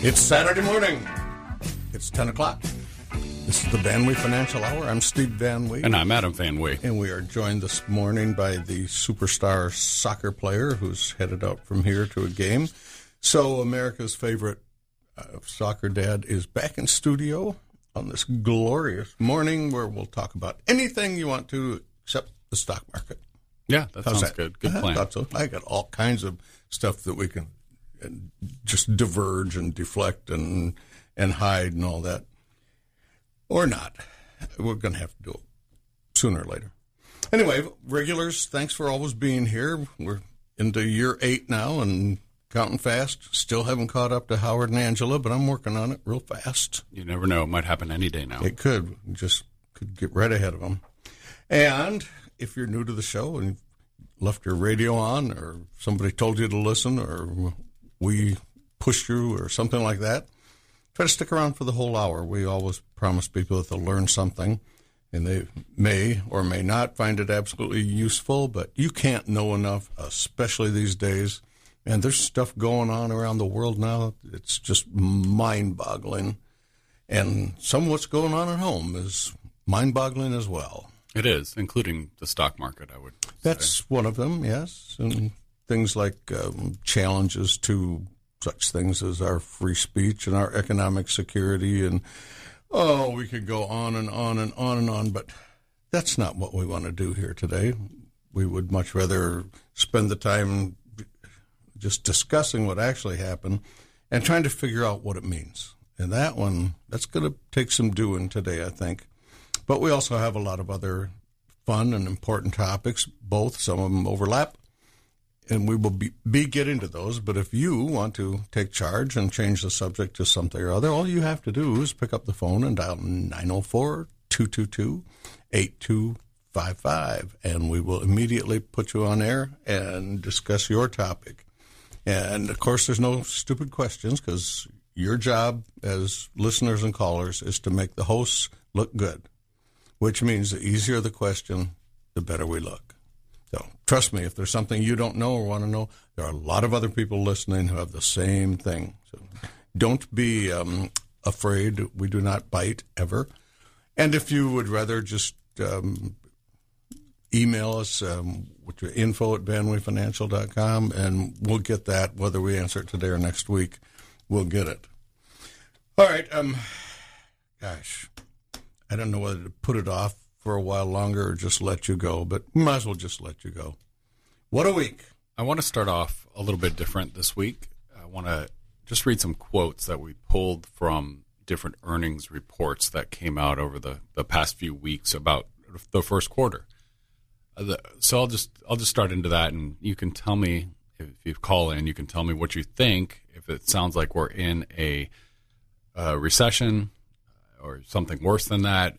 It's Saturday morning. It's 10 o'clock. This is the Van Wee Financial Hour. I'm Steve Van Wee. And I'm Adam Van Wee. And we are joined this morning by the superstar soccer player who's headed out from here to a game. So America's favorite soccer dad is back in studio on this glorious morning where we'll talk about anything you want to except the stock market. Yeah, that sounds good. Good plan. I thought so. I got all kinds of stuff that we can just diverge and deflect and hide and all that. Or not. We're going to have to do it sooner or later. Anyway, regulars, thanks for always being here. We're into year 8 now and counting fast. Still haven't caught up to Howard and Angela, but I'm working on it real fast. You never know. It might happen any day now. It could. Just could get right ahead of them. And if you're new to the show and left your radio on or somebody told you to listen or we pushed you or something like that, try to stick around for the whole hour. We always promise people that they'll learn something, and they may or may not find it absolutely useful, but you can't know enough, especially these days. And there's stuff going on around the world now. It's just mind-boggling. And some of what's going on at home is mind-boggling as well. It is, including the stock market, I would That's say. one of them, yes. And things like challenges to such things as our free speech and our economic security. And, we could go on and on and on and on, but that's not what we want to do here today. We would much rather spend the time just discussing what actually happened and trying to figure out what it means. And that's going to take some doing today, I think. But we also have a lot of other fun and important topics, both. Some of them overlap, and we will be getting to those. But if you want to take charge and change the subject to something or other, all you have to do is pick up the phone and dial 904-222-8255, and we will immediately put you on air and discuss your topic. And, of course, there's no stupid questions because your job as listeners and callers is to make the hosts look good, which means the easier the question, the better we look. So trust me, if there's something you don't know or want to know, there are a lot of other people listening who have the same thing. So don't be afraid. We do not bite ever. And if you would rather just email us, which is info@vanweefinancial.com, and we'll get that, whether we answer it today or next week, we'll get it. All right. Gosh, I don't know whether to put it off for a while longer or just let you go, but we might as well just let you go. What a week. I want to start off a little bit different this week. I want to just read some quotes that we pulled from different earnings reports that came out over the past few weeks about the first quarter. So I'll just start into that, and you can tell me, if you call in, you can tell me what you think, if it sounds like we're in a recession or something worse than that.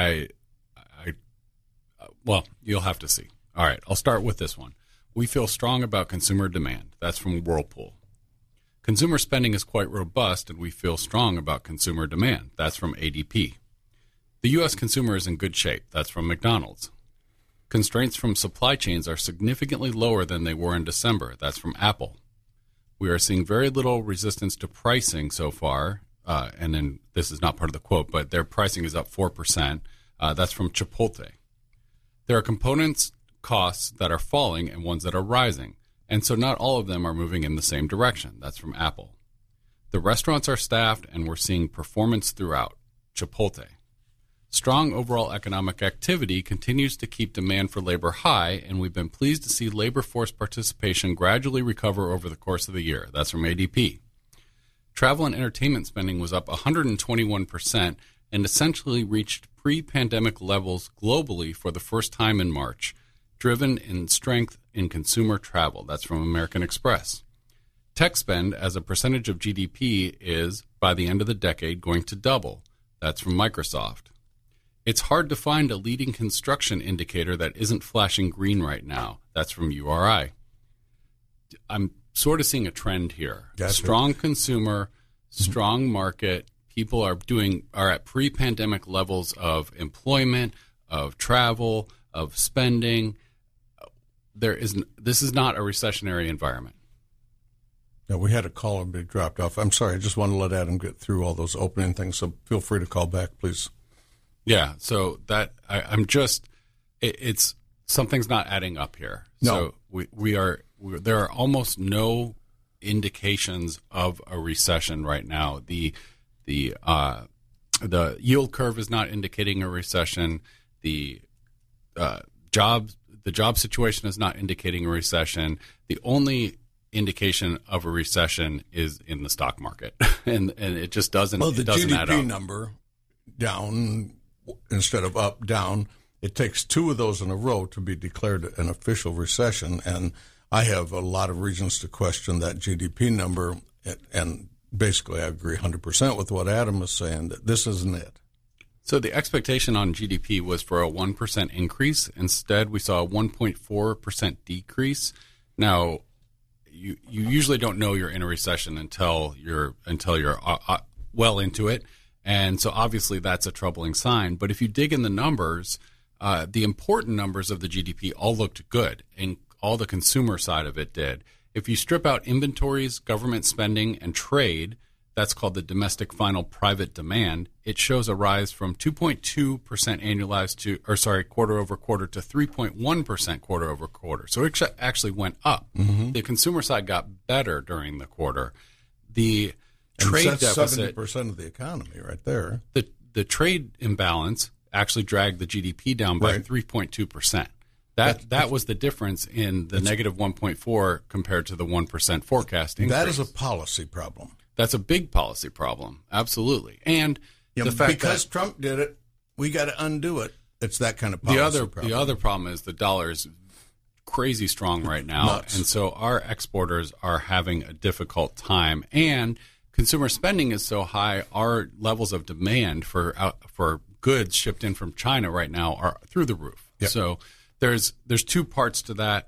Well, you'll have to see. All right, I'll start with this one. We feel strong about consumer demand. That's from Whirlpool. Consumer spending is quite robust, and we feel strong about consumer demand. That's from ADP. The U.S. consumer is in good shape. That's from McDonald's. Constraints from supply chains are significantly lower than they were in December. That's from Apple. We are seeing very little resistance to pricing so far, and then this is not part of the quote, but their pricing is up 4%. That's from Chipotle. There are components costs that are falling and ones that are rising, and so not all of them are moving in the same direction. That's from Apple. The restaurants are staffed, and we're seeing performance throughout. Chipotle. Strong overall economic activity continues to keep demand for labor high, and we've been pleased to see labor force participation gradually recover over the course of the year. That's from ADP. Travel and entertainment spending was up 121% and essentially reached pre-pandemic levels globally for the first time in March, driven in strength in consumer travel. That's from American Express. Tech spend as a percentage of GDP is, by the end of the decade, going to double. That's from Microsoft. It's hard to find a leading construction indicator that isn't flashing green right now. That's from URI. I'm sort of seeing a trend here. Gotcha. Strong consumer, strong market. People are at pre-pandemic levels of employment, of travel, of spending. This is not a recessionary environment. Yeah, we had a caller be dropped off. I'm sorry. I just want to let Adam get through all those opening things. So feel free to call back, please. Yeah. So that it's something's not adding up here. No. So there are almost no indications of a recession right now. The yield curve is not indicating a recession. The job situation is not indicating a recession. The only indication of a recession is in the stock market, and it just doesn't. Well, the it doesn't add GDP up. number down instead of up, down. It takes two of those in a row to be declared an official recession, and I have a lot of reasons to question that GDP number. And basically, I agree 100% with what Adam is saying, that this isn't it. So the expectation on GDP was for a 1% increase. Instead, we saw a 1.4% decrease. Now, you usually don't know you're in a recession until you're well into it, and so obviously that's a troubling sign. But if you dig in the numbers, the important numbers of the GDP all looked good, and all the consumer side of it did. If you strip out inventories, government spending, and trade, that's called the domestic final private demand, it shows a rise from 2.2% annualized quarter over quarter to 3.1% quarter over quarter. So it actually went up. Mm-hmm. The consumer side got better during the quarter. The trade deficit, 70% of the economy right there. The trade imbalance actually dragged the GDP down by 3.2%. That was the difference in the negative 1.4 compared to the 1% forecast increase. That is a policy problem. That's a big policy problem, absolutely. And the fact because Trump did it, we got to undo it. It's that kind of policy problem. The other problem is the dollar is crazy strong right now, Nuts. And so our exporters are having a difficult time. And consumer spending is so high, our levels of demand for goods shipped in from China right now are through the roof. Yep. So there's two parts to that,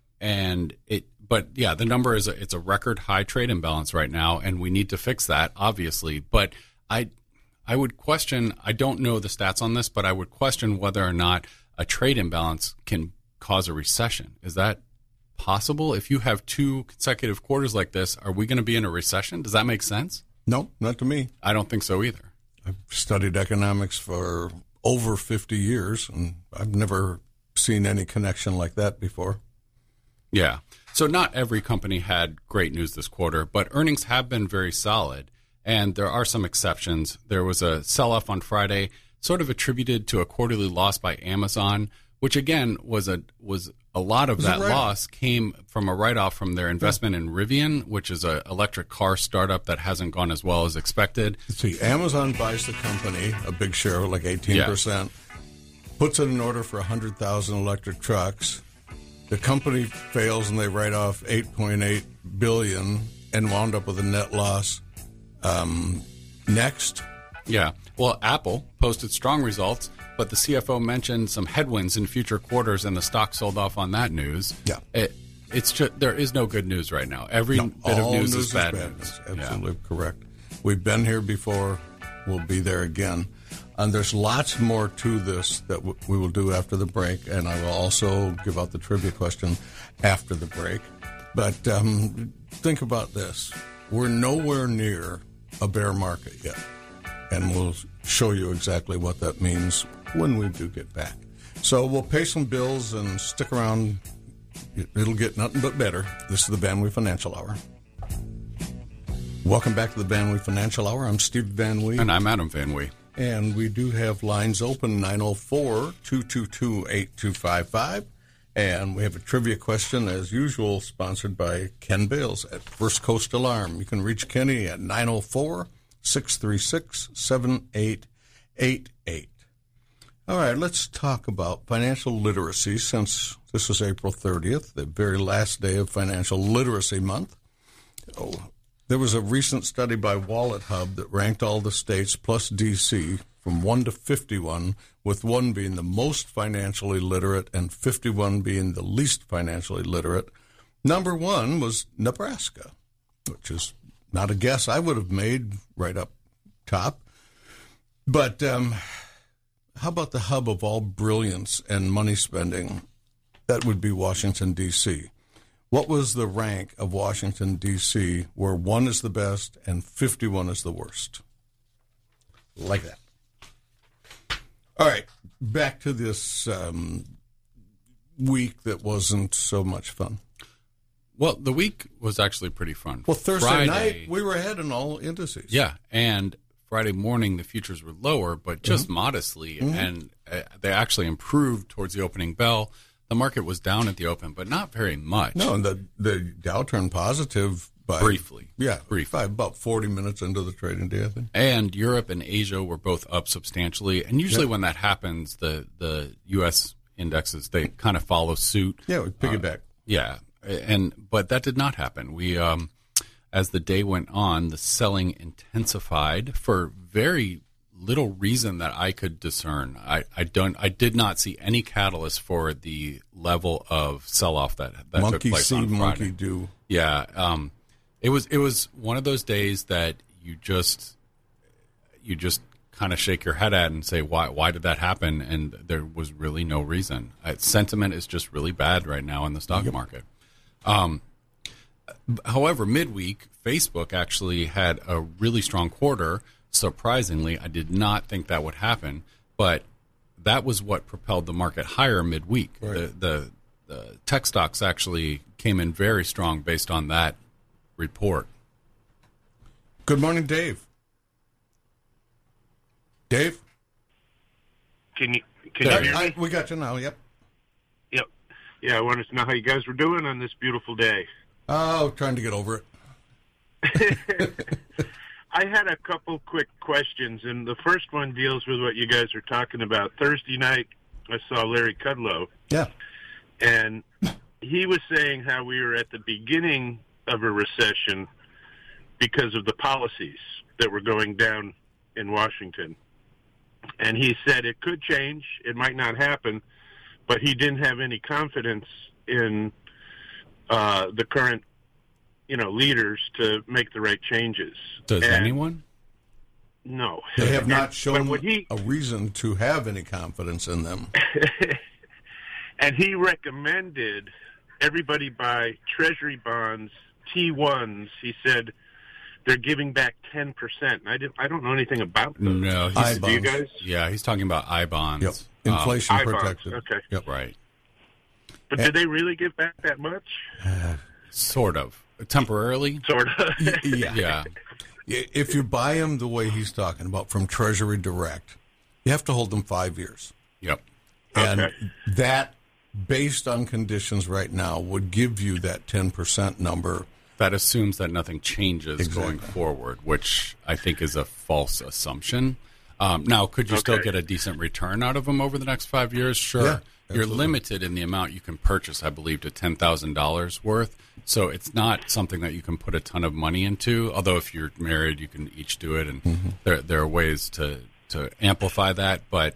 But yeah, the number is it's a record high trade imbalance right now, and we need to fix that, obviously. But I would question, I don't know the stats on this, but I would question whether or not a trade imbalance can cause a recession. Is that possible? If you have two consecutive quarters like this, are we going to be in a recession? Does that make sense? No, not to me. I don't think so either. I've studied economics for over 50 years, and I've never seen any connection like that before. Yeah. So not every company had great news this quarter, but earnings have been very solid, and there are some exceptions. There was a sell-off on Friday, sort of attributed to a quarterly loss by Amazon, which again was a lot of that loss came from a write-off from their investment in Rivian, which is an electric car startup that hasn't gone as well as expected. See, Amazon buys the company, a big share, like 18%, puts in an order for 100,000 electric trucks. The company fails and they write off $8.8 billion and wound up with a net loss. Next. Yeah. Well, Apple posted strong results, but the CFO mentioned some headwinds in future quarters, and the stock sold off on that news. Yeah. It's just, there is no good news right now. Every bit of news is bad news. Absolutely correct. We've been here before. We'll be there again. And there's lots more to this that we will do after the break, and I will also give out the trivia question after the break. But think about this. We're nowhere near a bear market yet, and we'll show you exactly what that means when we do get back. So we'll pay some bills and stick around. It'll get nothing but better. This is the Van Wee Financial Hour. Welcome back to the Van Wee Financial Hour. I'm Steve Van Wee. And I'm Adam Van Wee. And we do have lines open, 904-222-8255. And we have a trivia question, as usual, sponsored by Ken Bales at First Coast Alarm. You can reach Kenny at 904-636-7888. All right, let's talk about financial literacy, since this is April 30th, the very last day of Financial Literacy Month. There was a recent study by Wallet Hub that ranked all the states plus D.C. from 1 to 51, with 1 being the most financially literate and 51 being the least financially literate. Number 1 was Nebraska, which is not a guess I would have made right up top. But how about the hub of all brilliance and money spending? That would be Washington, D.C. what was the rank of Washington, D.C., where 1 is the best and 51 is the worst? Like that. All right, back to this week that wasn't so much fun. Well, the week was actually pretty fun. Well, Thursday Friday, night, we were ahead in all indices. Yeah, and Friday morning, the futures were lower, but just modestly, and they actually improved towards the opening bell. The market was down at the open, but not very much. No, and the Dow turned positive by... Briefly. Yeah, Briefly. by about 40 minutes into the trading day, I think. And Europe and Asia were both up substantially. And usually when that happens, the U.S. indexes, they kind of follow suit. Yeah, we piggyback. Yeah, but that did not happen. We, as the day went on, the selling intensified for very little reason that I could discern. I did not see any catalyst for the level of sell-off that took place on Friday. Monkey do. Yeah, it was one of those days that you just kind of shake your head at and say, why did that happen? And there was really no reason. Sentiment is just really bad right now in the stock market. However, midweek, Facebook actually had a really strong quarter. Surprisingly, I did not think that would happen, but that was what propelled the market higher midweek. Right. The tech stocks actually came in very strong based on that report. Good morning, Dave. Dave? Can you hear me? We got you now, yep. Yep. Yeah, I wanted to know how you guys were doing on this beautiful day. Oh, trying to get over it. I had a couple quick questions, and the first one deals with what you guys are talking about. Thursday night, I saw Larry Kudlow. Yeah. And he was saying how we were at the beginning of a recession because of the policies that were going down in Washington. And he said it could change, it might not happen, but he didn't have any confidence in the current, leaders to make the right changes. Does anyone? No. They have not shown a reason to have any confidence in them. And he recommended everybody buy Treasury bonds, T1s. He said they're giving back 10%. I don't know anything about them. No, do you guys? Yeah, he's talking about I-bonds. Yep. Inflation protected. Okay. Yep. Right. But did they really give back that much? Sort of. Temporarily? Sort of. Yeah. If you buy them the way he's talking about from Treasury Direct, you have to hold them 5 years. Yep. And that, based on conditions right now, would give you that 10% number. That assumes that nothing changes going forward, which I think is a false assumption. Now, could you still get a decent return out of them over the next 5 years? Sure. Yeah, you're limited in the amount you can purchase, I believe, to $10,000 worth. So it's not something that you can put a ton of money into. Although if you're married, you can each do it, and there are ways to amplify that. But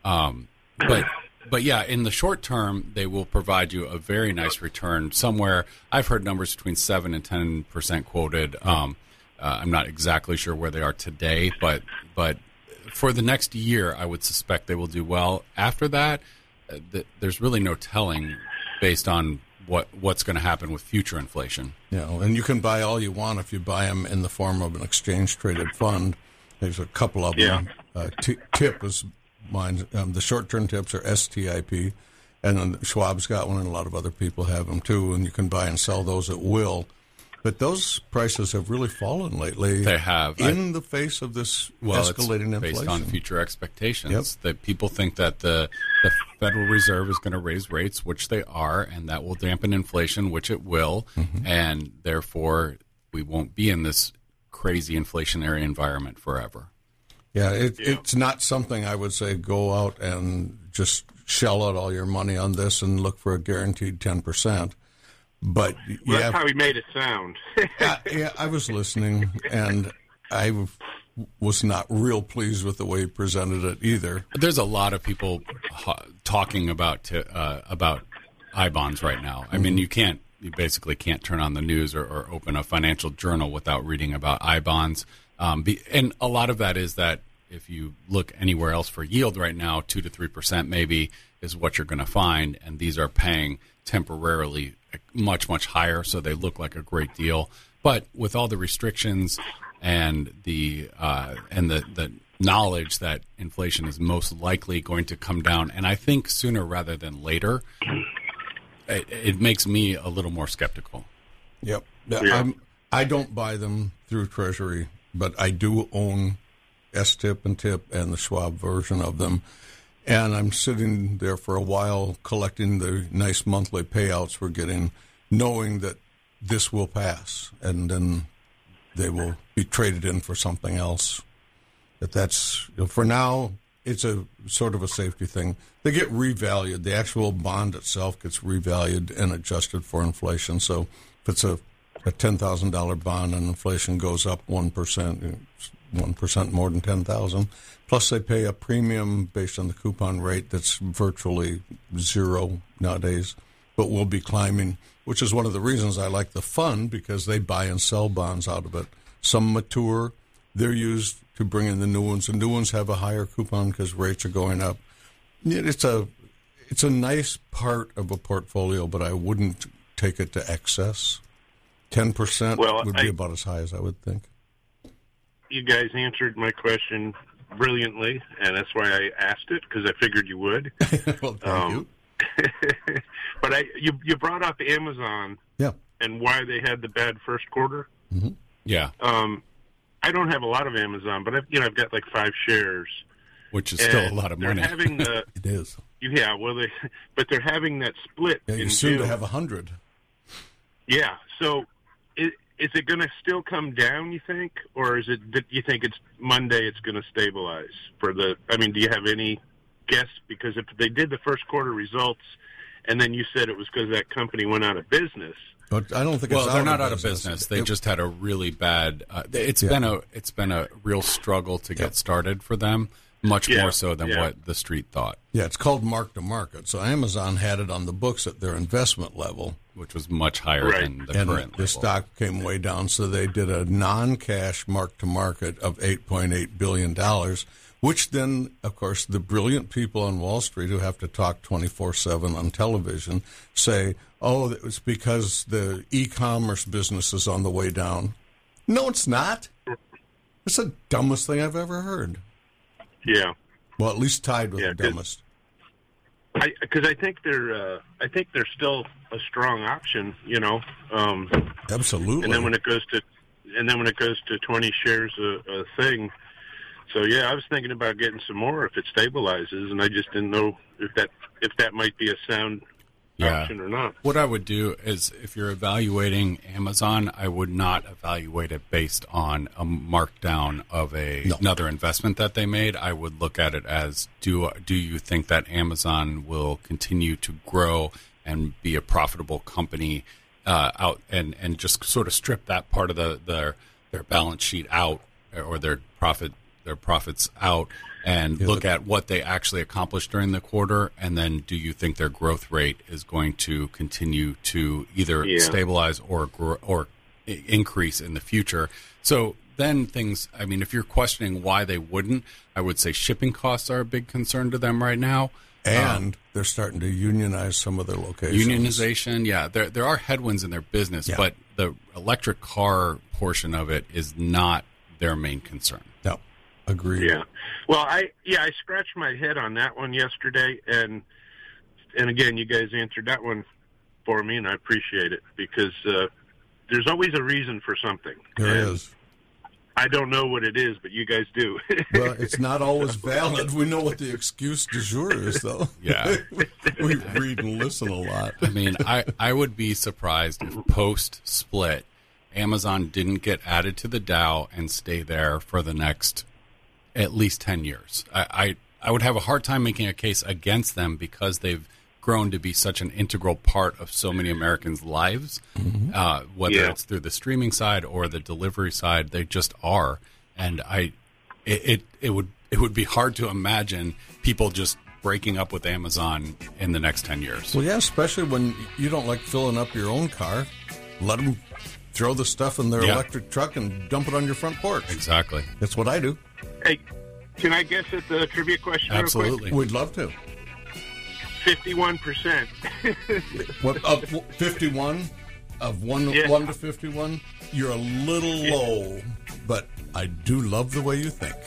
yeah, in the short term, they will provide you a very nice return. Somewhere, I've heard numbers between 7 and 10% quoted. I'm not exactly sure where they are today, but for the next year, I would suspect they will do well. After that, there's really no telling based on what's going to happen with future inflation. And you can buy all you want if you buy them in the form of an exchange-traded fund. There's a couple of them. TIP is mine. The short-term tips are STIP, and then Schwab's got one, and a lot of other people have them too, and you can buy and sell those at will. But those prices have really fallen lately. They have. In the face of this escalating inflation. Based on future expectations. That people think that the Federal Reserve is going to raise rates, which they are, and that will dampen inflation, which it will, and therefore we won't be in this crazy inflationary environment forever. Yeah, it's not something I would say go out and just shell out all your money on this and look for a guaranteed 10%. But that's how he made it sound. I was listening, and I was not real pleased with the way he presented it either. There's a lot of people talking about I-bonds right now. I mean, you basically can't turn on the news or open a financial journal without reading about I-bonds. And a lot of that is that if you look anywhere else for yield right now, 2 to 3% maybe is what you're going to find, and these are paying temporarily much, much higher, so they look like a great deal. But with all the restrictions and the knowledge that inflation is most likely going to come down, and I think sooner rather than later, it makes me a little more skeptical. Yep. Yeah. I don't buy them through Treasury, but I do own STIP and TIP and the Schwab version of them. And I'm sitting there for a while collecting the nice monthly payouts we're getting, knowing that this will pass, and then they will be traded in for something else. But that's, for now, it's a sort of a safety thing. They get revalued. The actual bond itself gets revalued and adjusted for inflation. So if it's a $10,000 bond and inflation goes up 1%, 1% more than $10,000. Plus, they pay a premium based on the coupon rate that's virtually zero nowadays, but will be climbing, which is one of the reasons I like the fund, because they buy and sell bonds out of it. Some mature. They're used to bring in the new ones. The new ones have a higher coupon because rates are going up. It's a nice part of a portfolio, but I wouldn't take it to excess. 10% would be about as high as I would think. You guys answered my question brilliantly, and that's why I asked it, because I figured you would. Well, thank you. But you brought up Amazon, yeah, and why they had the bad first quarter. Mm-hmm. Yeah. I don't have a lot of Amazon, but I've got like 5 shares, which is still a lot of money. Having it is. Yeah, well, but they're having that split. Yeah, you're soon to have 100. Yeah. So, is it going to still come down, you think, or is it? You think it's Monday? It's going to stabilize for the? I mean, do you have any guess? Because if they did the first quarter results, and then you said it was because that company went out of business. But I don't think. Well, they're not out of business. They just had a really bad. It's been a real struggle to get started for them. Much more so than what the street thought. Yeah, it's called mark to market. So Amazon had it on the books at their investment level, which was much higher than the current level. The stock came way down, so they did a non-cash mark to market of $8.8 billion, which then, of course, the brilliant people on Wall Street who have to talk 24/7 on television say, oh, it was because the e-commerce business is on the way down. No, it's not. It's the dumbest thing I've ever heard. Yeah. Well, at least tied with the dumbest. Because I think they're still a strong option, you know. Absolutely. And then when it goes to 20 shares a thing. So yeah, I was thinking about getting some more if it stabilizes, and I just didn't know if that might be a sound option or not. What I would do is, if you're evaluating Amazon, I would not evaluate it based on a markdown of another investment that they made. I would look at it as, do you think that Amazon will continue to grow and be a profitable company out, and just sort of strip that part of their balance sheet out, or their profits out, and look at what they actually accomplished during the quarter, and then do you think their growth rate is going to continue to either stabilize or grow, or increase in the future? So then if you're questioning why they wouldn't, I would say shipping costs are a big concern to them right now. And they're starting to unionize some of their locations. Unionization, yeah. There are headwinds in their business, but the electric car portion of it is not their main concern. No. Agreed. Yeah. Well, I scratched my head on that one yesterday, and again, you guys answered that one for me, and I appreciate it, because there's always a reason for something. There is. I don't know what it is, but you guys do. Well, it's not always valid. We know what the excuse du jour is, though. Yeah. We read and listen a lot. I mean, I would be surprised if post-split, Amazon didn't get added to the Dow and stay there for the next at least 10 years. I would have a hard time making a case against them, because they've grown to be such an integral part of so many Americans' lives, whether it's through the streaming side or the delivery side. They just are, and it would be hard to imagine people just breaking up with Amazon in the next 10 years. Well, yeah, especially when you don't like filling up your own car. Let them throw the stuff in their electric truck and dump it on your front porch. Exactly. That's what I do. Hey, can I guess at the trivia question? Absolutely. We'd love to. 51%. What, 51 of 1 Yeah. 1 to 51? You're a little low, but I do love the way you think.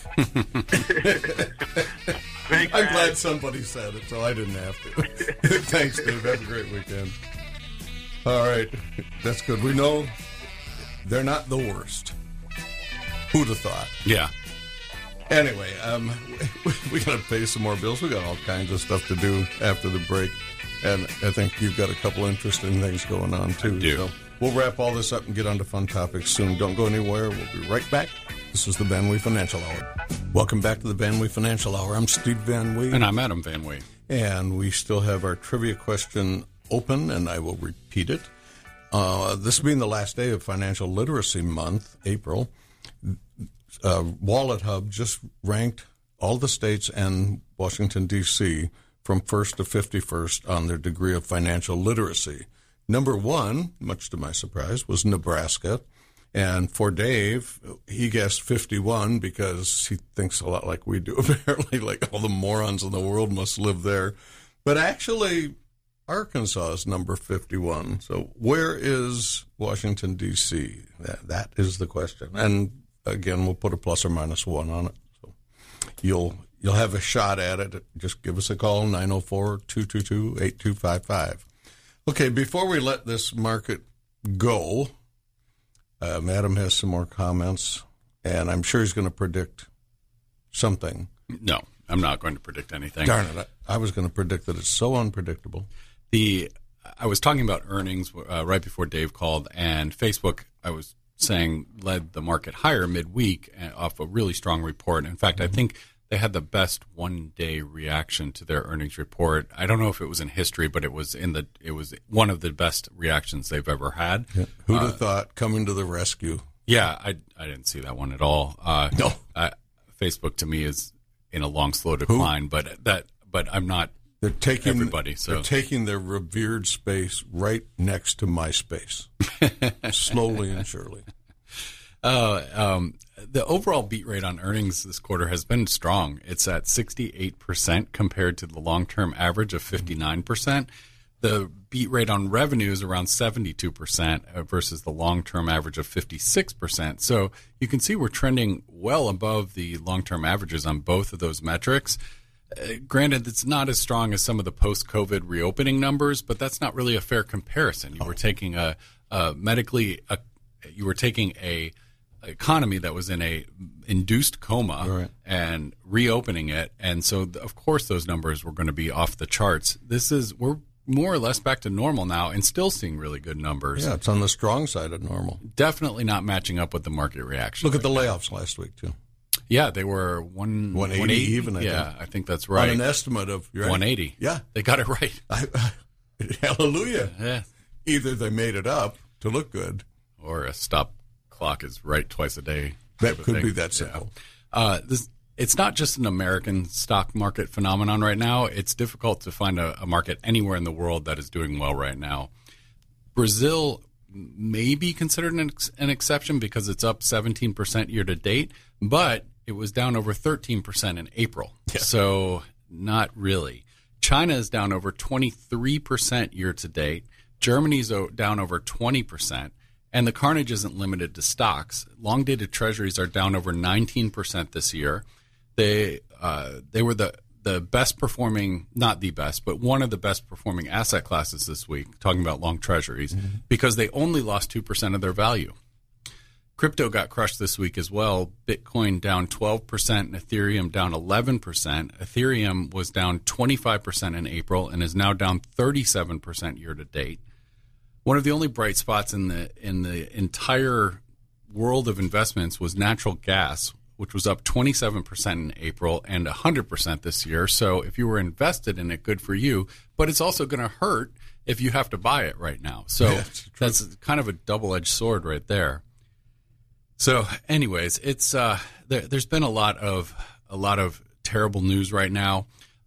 Thanks, I'm guys. glad somebody said it, so I didn't have to. Thanks, Dave. Have a great weekend. All right. That's good. We know they're not the worst. Who'd have thought? Yeah. Anyway, we got to pay some more bills. We got all kinds of stuff to do after the break, and I think you've got a couple interesting things going on too. I do. So we'll wrap all this up and get on to fun topics soon. Don't go anywhere. We'll be right back. This is the Van Wee Financial Hour. Welcome back to the Van Wee Financial Hour. I'm Steve Van Wee, And I'm Adam Van Wee. and we still have our trivia question open, and I will repeat it. This being the last day of Financial Literacy Month, April. Wallet Hub just ranked all the states and Washington, D.C. from 1st to 51st on their degree of financial literacy. Number 1, much to my surprise, was Nebraska. And for Dave, he guessed 51 because he thinks a lot like we do, apparently, like all the morons in the world must live there. But actually, Arkansas is number 51. So where is Washington, D.C.? That is the question. And again, we'll put a plus or minus 1 on it. So you'll have a shot at it. Just give us a call, 904-222-8255. Okay, before we let this market go, Adam has some more comments, and I'm sure he's going to predict something. No, I'm not going to predict anything. Darn it. I was going to predict that it's so unpredictable. I was talking about earnings right before Dave called, and Facebook, I was saying, led the market higher midweek off a really strong report. In fact, I think they had the best one-day reaction to their earnings report. I don't know if it was in history, but it was one of the best reactions they've ever had. Yeah. Who'd have thought coming to the rescue? Yeah, I didn't see that one at all. No. Facebook to me is in a long, slow decline, but I'm not. They're taking everybody. So they're taking their revered space right next to my space, slowly and surely. The overall beat rate on earnings this quarter has been strong. It's at 68% compared to the long-term average of 59%. The beat rate on revenue is around 72% versus the long-term average of 56%. So you can see we're trending well above the long-term averages on both of those metrics. Granted, it's not as strong as some of the post-COVID reopening numbers, but that's not really a fair comparison. You were taking a economy that was in a induced coma, right, and reopening it, and so of course those numbers were going to be off the charts. We're more or less back to normal now, and still seeing really good numbers. Yeah, it's on the strong side of normal. Definitely not matching up with the market reaction. Look at the layoffs last week too. Yeah, they were 180 even. I think that's right. On an estimate of 180. Yeah, they got it right. Hallelujah. Yeah. Either they made it up to look good, or a stop clock is right twice a day. That could be that simple. Yeah. It's not just an American stock market phenomenon right now. It's difficult to find a market anywhere in the world that is doing well right now. Brazil may be considered an exception because it's up 17% year to date, but it was down over 13% in April. Yeah. So not really. China is down over 23% year to date. Germany's down over 20%. And the carnage isn't limited to stocks. Long-dated treasuries are down over 19% this year. They were the best performing, not the best, but one of the best performing asset classes this week, talking about long treasuries, because they only lost 2% of their value. Crypto got crushed this week as well. Bitcoin down 12% and Ethereum down 11%. Ethereum was down 25% in April and is now down 37% year to date. One of the only bright spots in the entire world of investments was natural gas, which was up 27% in April and 100% this year. So if you were invested in it, good for you. But it's also going to hurt if you have to buy it right now. So yeah, that's kind of a double-edged sword right there. So anyways, it's there's been a lot of terrible news right now.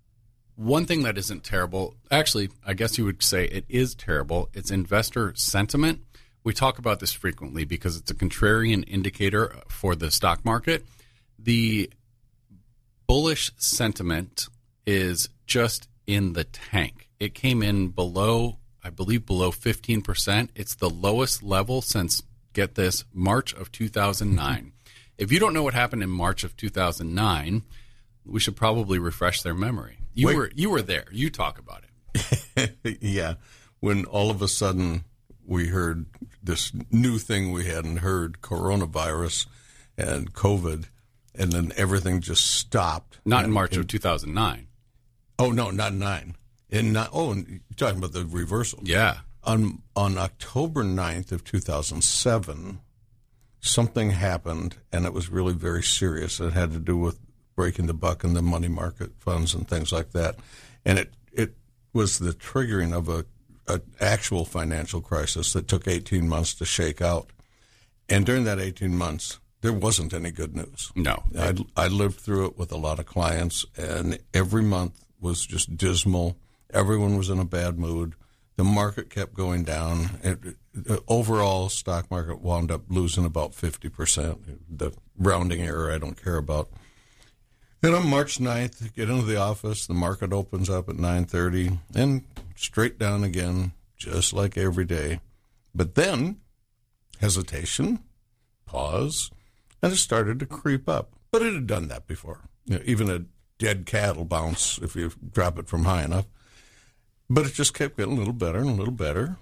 One thing that isn't terrible, actually, I guess you would say it is terrible, it's investor sentiment. We talk about this frequently because it's a contrarian indicator for the stock market. The bullish sentiment is just in the tank. It came in below, I believe, below 15%. It's the lowest level since, get this, March of 2009. If you don't know what happened in March of 2009, we should probably refresh their memory. You were there. You talk about it. Yeah. When all of a sudden we heard this new thing we hadn't heard, coronavirus and COVID, and then everything just stopped. Not in March of 2009. Oh, no, not 9. And you're talking about the reversal. Yeah. On October 9th of 2007, something happened, and it was really very serious. It had to do with breaking the buck in the money market funds and things like that. And it was the triggering of an actual financial crisis that took 18 months to shake out. And during that 18 months, there wasn't any good news. No. I lived through it with a lot of clients, and every month was just dismal. Everyone was in a bad mood. The market kept going down. The overall stock market wound up losing about 50%. The rounding error I don't care about. Then on March 9th, I get into the office. The market opens up at 9:30 and straight down again, just like every day. But then, hesitation, pause, and it started to creep up. But it had done that before. Even a dead cat will bounce if you drop it from high enough. But it just kept getting a little better and a little better.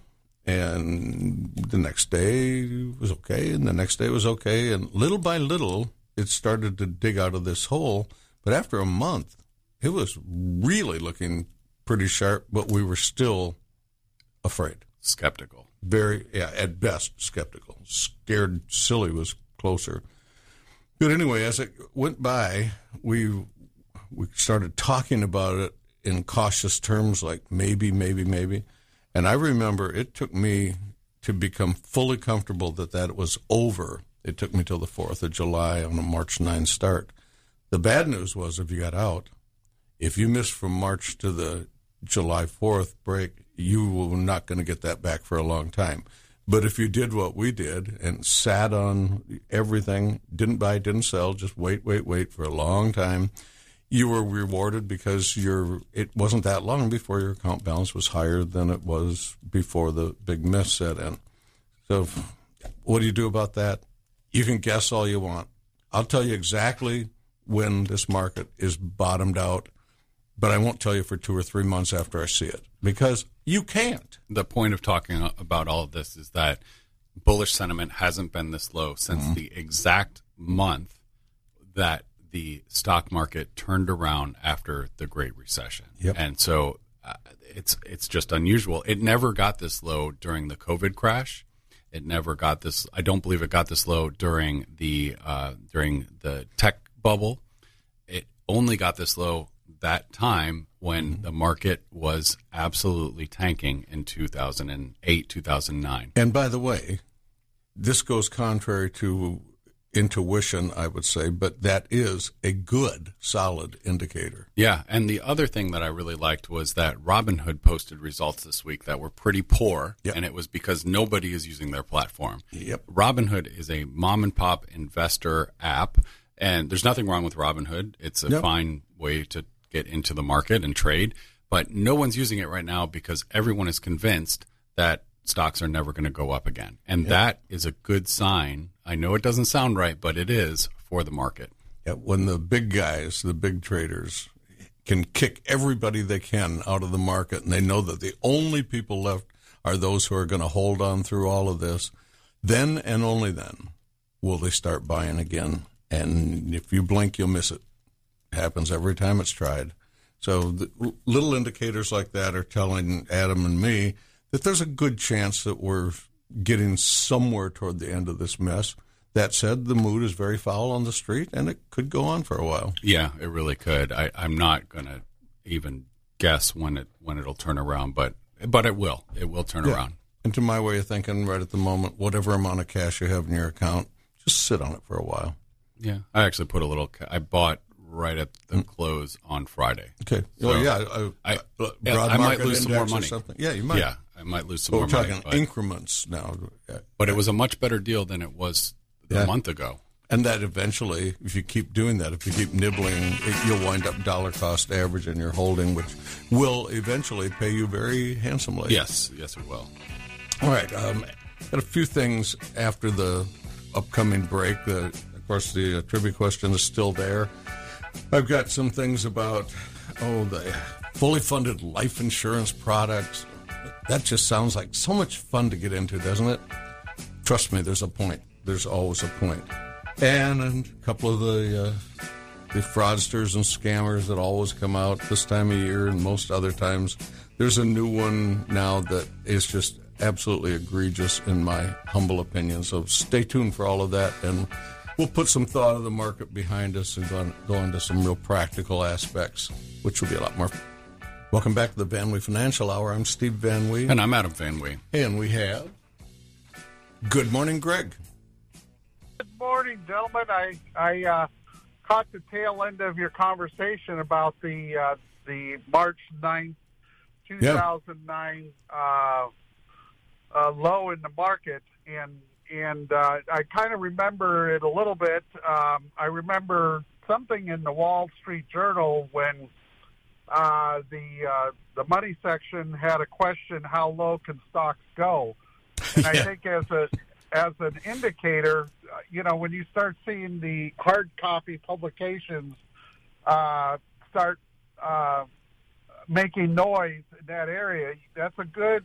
And the next day was okay, and the next day was okay. And little by little, it started to dig out of this hole. But after a month, it was really looking pretty sharp, but we were still afraid. Skeptical. At best, skeptical. Scared silly was closer. But anyway, as it went by, we started talking about it in cautious terms, like maybe. And I remember it took me to become fully comfortable that was over. It took me till the 4th of July on a March 9 start. The bad news was if you got out, if you missed from March to the July 4th break, you were not going to get that back for a long time. But if you did what we did and sat on everything, didn't buy, didn't sell, just wait for a long time, you were rewarded because it wasn't that long before your account balance was higher than it was before the big miss set in. So what do you do about that? You can guess all you want. I'll tell you exactly when this market is bottomed out, but I won't tell you for 2 or 3 months after I see it, because you can't. The point of talking about all of this is that bullish sentiment hasn't been this low since the exact month that the stock market turned around after the Great Recession. Yep. And so it's just unusual. It never got this low during the COVID crash. It never got this. I don't believe it got this low during the tech bubble. It only got this low that time when the market was absolutely tanking in 2008, 2009. And by the way, this goes contrary to intuition, I would say, but that is a good, solid indicator. Yeah, and the other thing that I really liked was that Robinhood posted results this week that were pretty poor, and it was because nobody is using their platform. Yep. Robinhood is a mom-and-pop investor app, and there's nothing wrong with Robinhood. It's a fine way to get into the market and trade, but no one's using it right now because everyone is convinced that stocks are never going to go up again. And that is a good sign. I know it doesn't sound right, but it is for the market. Yeah, when the big guys, the big traders, can kick everybody they can out of the market, and they know that the only people left are those who are going to hold on through all of this, then and only then will they start buying again. And if you blink, you'll miss it. It happens every time it's tried. So the little indicators like that are telling Adam and me that there's a good chance that we're getting somewhere toward the end of this mess. That said, the mood is very foul on the street, and it could go on for a while. Yeah, it really could. I'm not going to even guess when it'll turn around, but it will. It will turn around. And to my way of thinking, right at the moment, whatever amount of cash you have in your account, just sit on it for a while. Yeah, I actually put a little. I bought right at the close on Friday. Okay. So I might lose some more money. Yeah, you might. Yeah, I might lose some more money. We're talking increments now. But it was a much better deal than it was a month ago. And that eventually, if you keep doing that, if you keep nibbling, you'll wind up dollar cost average in your holding, which will eventually pay you very handsomely. Yes, it will. All right. Got a few things after the upcoming break. Of course, the trivia question is still there. I've got some things about, the fully funded life insurance products. That just sounds like so much fun to get into, doesn't it? Trust me, there's a point. There's always a point. And a couple of the fraudsters and scammers that always come out this time of year and most other times. There's a new one now that is just absolutely egregious in my humble opinion. So stay tuned for all of that, and we'll put some thought of the market behind us and go into some real practical aspects, which will be a lot more. Welcome back to the Van Wee Financial Hour. I'm Steve Van Wee. And I'm Adam Van Wee. And we have Good Morning, Greg. Good morning, gentlemen. I caught the tail end of your conversation about the March 9th, 2009 low in the market, and I kind of remember it a little bit. I remember something in the Wall Street Journal when the money section had a question, how low can stocks go? And I think as an indicator, when you start seeing the hard copy publications start making noise in that area, that's a good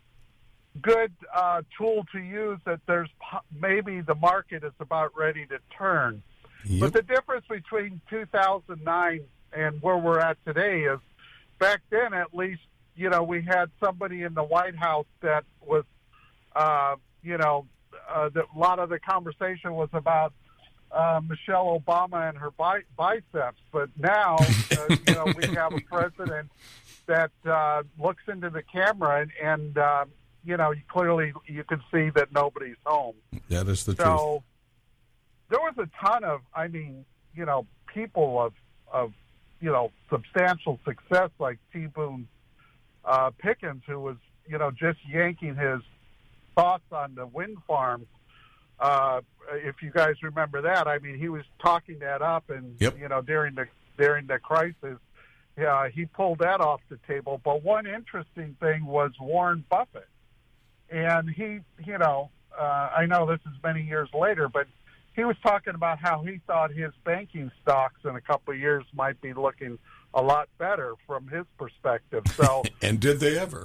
tool to use, that there's maybe the market is about ready to turn. Yep. But the difference between 2009 and where we're at today is, back then at least, we had somebody in the White House that was, a lot of the conversation was about Michelle Obama and her biceps. But now, we have a president that looks into the camera and clearly you can see that nobody's home. That is the truth. So there was a ton of, people of substantial success, like T. Boone Pickens, who was, just yanking his thoughts on the wind farms. If you guys remember that, he was talking that up, and yep. During the crisis, he pulled that off the table. But one interesting thing was Warren Buffett, and he, I know this is many years later, but he was talking about how he thought his banking stocks in a couple of years might be looking a lot better from his perspective. So, and did they ever?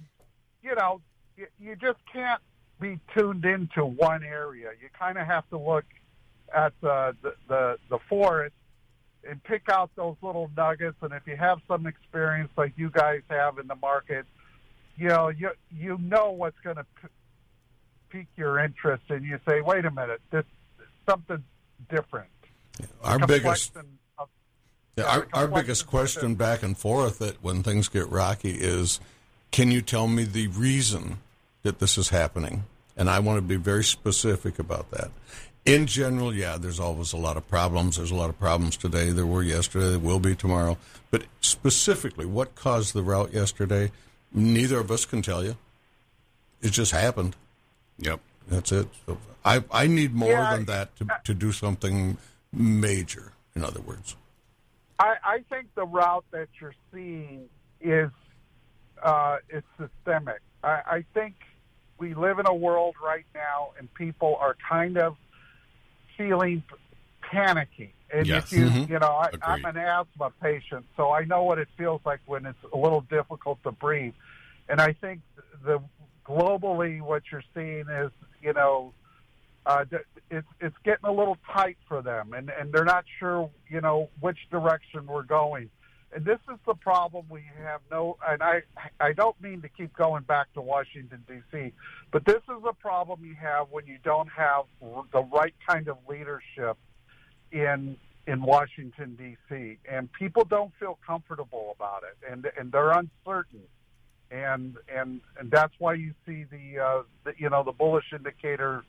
You just can't be tuned into one area. You kind of have to look at the forest and pick out those little nuggets. And if you have some experience like you guys have in the market, you know what's going to pique your interest, and you say, wait a minute, this is something different. Our biggest question back and forth that when things get rocky is, can you tell me the reason that this is happening? And I want to be very specific about that. In general, there's always a lot of problems. There's a lot of problems today. There were yesterday. There will be tomorrow. But specifically, what caused the rout yesterday, neither of us can tell you. It just happened. Yep. That's it. So I need more than that to do something major, in other words. I think the route that you're seeing is systemic. I think we live in a world right now, and people are kind of feeling panicky. And yes. if I'm an asthma patient, so I know what it feels like when it's a little difficult to breathe. And I think globally what you're seeing is, it's getting a little tight for them, and they're not sure, which direction we're going. And this is the problem we have. And I don't mean to keep going back to Washington, D.C., but this is a problem you have when you don't have the right kind of leadership in Washington, D.C., and people don't feel comfortable about it, and they're uncertain. And that's why you see the bullish indicator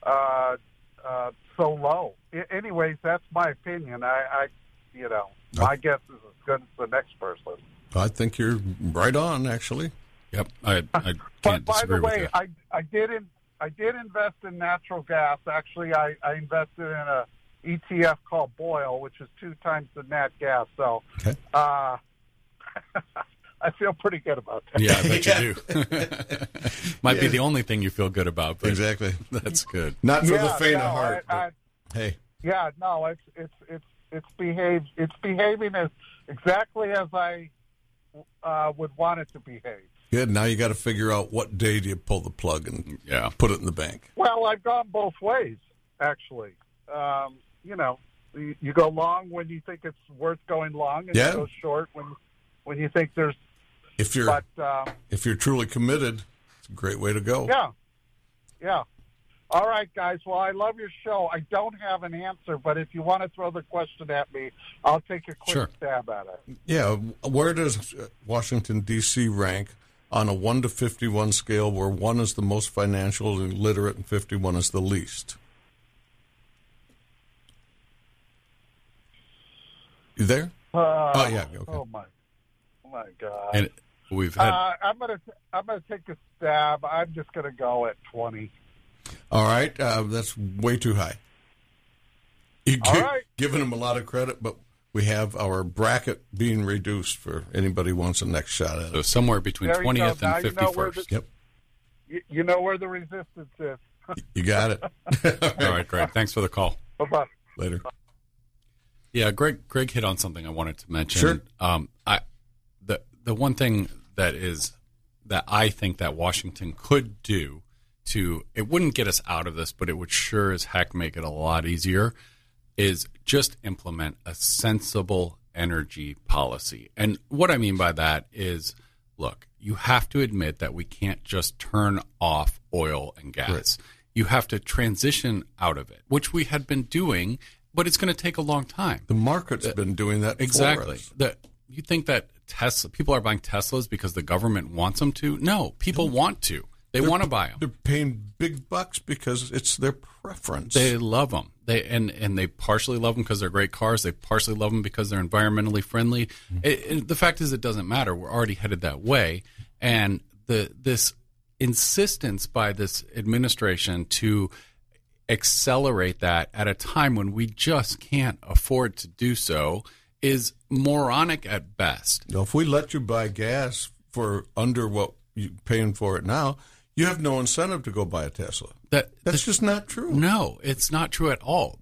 so low. Anyways, that's my opinion. My guess is as good as the next person. I think you're right on, actually. Yep, I can't By disagree the way, with you. I did invest in natural gas. Actually, I invested in a ETF called Boyle, which is 2 times the nat gas. So Okay. I feel pretty good about that. Yeah, I bet you do. Might be the only thing you feel good about. But Exactly. That's good. Not for Yeah, the faint no, of heart. I- but, hey, Yeah, no, it's behaving as exactly as I would want it to behave. good. Now you got to figure out what day do you pull the plug and Yeah. put it in the bank. Well, I've gone both ways, actually. You go long when you think it's worth going long, and Yeah. you go short when you think there's. If you're But if you're truly committed, it's a great way to go. yeah. All right, guys. Well, I love your show. I don't have an answer, but if you want to throw the question at me, I'll take a quick Sure. stab at it. Yeah, where does Washington, D.C. rank on a 1 to 51 scale, where 1 is the most financially literate and 51 is the least? You there? Oh, yeah, okay. Oh my God. And we've had I'm gonna take a stab. I'm just gonna go at 20. All right, that's way too high. You're All right. giving them a lot of credit, but we have our bracket being reduced for anybody who wants a next shot at so it. somewhere between There you go. 20th Now and you know where 51st. Yep, You know where the resistance is. you got it. All right, Greg. Thanks for the call. Bye-bye. Later. Yeah, Greg hit on something I wanted to mention. Sure. The one thing that I think that Washington could do it wouldn't get us out of this, but it would sure as heck make it a lot easier, is just implement a sensible energy policy. And what I mean by that is, look, you have to admit that we can't just turn off oil and gas. Right. You have to transition out of it, which we had been doing, but it's going to take a long time. The market's been doing that Exactly. for us. You think that people are buying Teslas because the government wants them to? No, people want to. They want to buy them. They're paying big bucks because it's their preference. They love them. And they partially love them because they're great cars. They partially love them because they're environmentally friendly. The fact is, it doesn't matter. We're already headed that way. And this insistence by this administration to accelerate that at a time when we just can't afford to do so is moronic at best. Now, if we let you buy gas for under what you're paying for it now, you have no incentive to go buy a Tesla. That's just not true. No, it's not true at all.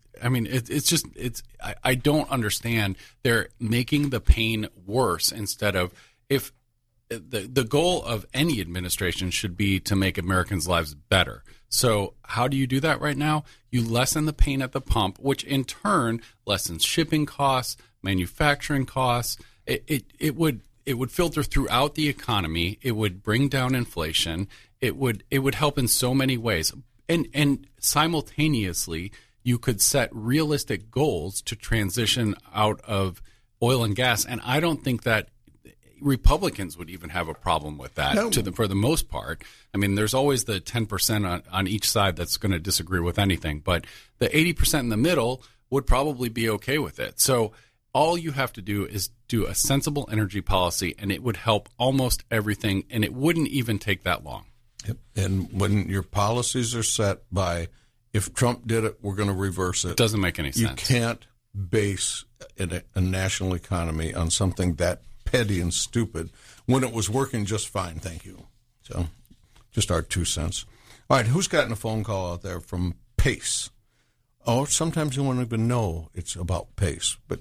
I don't understand. They're making the pain worse instead of, if the goal of any administration should be to make Americans' lives better. So how do you do that right now? You lessen the pain at the pump, which in turn lessens shipping costs, manufacturing costs. It would filter throughout the economy. It would bring down inflation. It would help in so many ways. And simultaneously, you could set realistic goals to transition out of oil and gas. And I don't think that Republicans would even have a problem with that. No. For the most part. I mean, there's always the 10% on each side that's going to disagree with anything, but the 80% in the middle would probably be okay with it. So all you have to do is do a sensible energy policy, and it would help almost everything, and it wouldn't even take that long. Yep. And when your policies are set by, if Trump did it, we're going to reverse it. It doesn't make any sense. You can't base a national economy on something that petty and stupid when it was working just fine. Thank you. So just our 2 cents. All right, who's gotten a phone call out there from Pace? Oh, sometimes you won't even know it's about Pace, but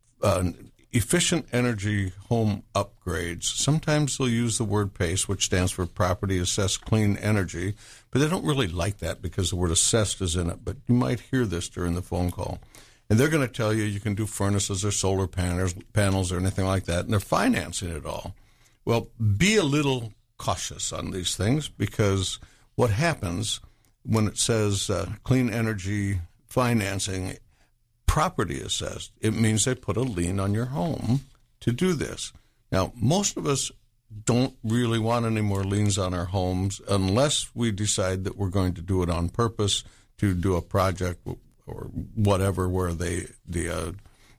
efficient energy home upgrades. Sometimes they'll use the word PACE, which stands for Property Assessed Clean Energy, but they don't really like that because the word assessed is in it. But you might hear this during the phone call. And they're going to tell you can do furnaces or solar panels or anything like that, and they're financing it all. Well, be a little cautious on these things, because what happens when it says clean energy financing, property assessed, it means they put a lien on your home to do this. Now, most of us don't really want any more liens on our homes unless we decide that we're going to do it on purpose to do a project or whatever, where the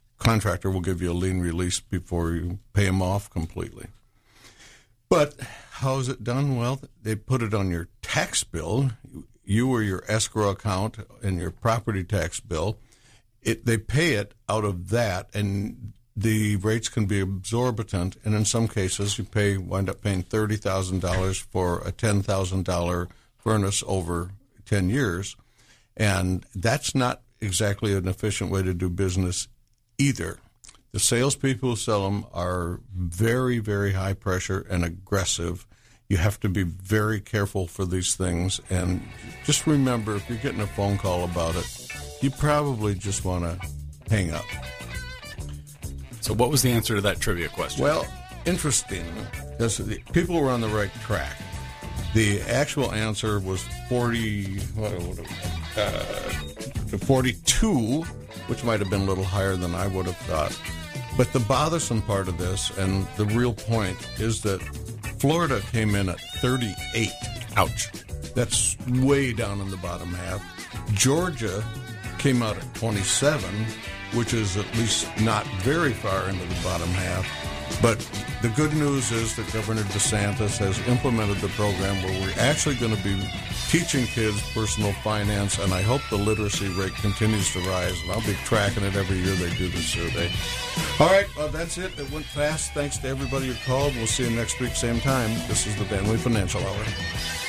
contractor will give you a lien release before you pay them off completely. But how is it done? Well, they put it on your tax bill, you or your escrow account and your property tax bill. They pay it out of that, and the rates can be exorbitant. And in some cases, you wind up paying $30,000 for a $10,000 furnace over 10 years. And that's not exactly an efficient way to do business either. The salespeople who sell them are very, very high pressure and aggressive. You have to be very careful for these things. And just remember, if you're getting a phone call about it, you probably just want to hang up. So what was the answer to that trivia question? Well, interesting, because people were on the right track. The actual answer was 42, which might have been a little higher than I would have thought. But the bothersome part of this, and the real point, is that Florida came in at 38. Ouch. That's way down in the bottom half. Georgia came out at 27, which is at least not very far into the bottom half. But the good news is that Governor DeSantis has implemented the program where we're actually going to be teaching kids personal finance, and I hope the literacy rate continues to rise, and I'll be tracking it every year they do the survey. All right, well, that's it. It went fast. Thanks to everybody who called. We'll see you next week, same time. This is the Van Wee Financial Hour.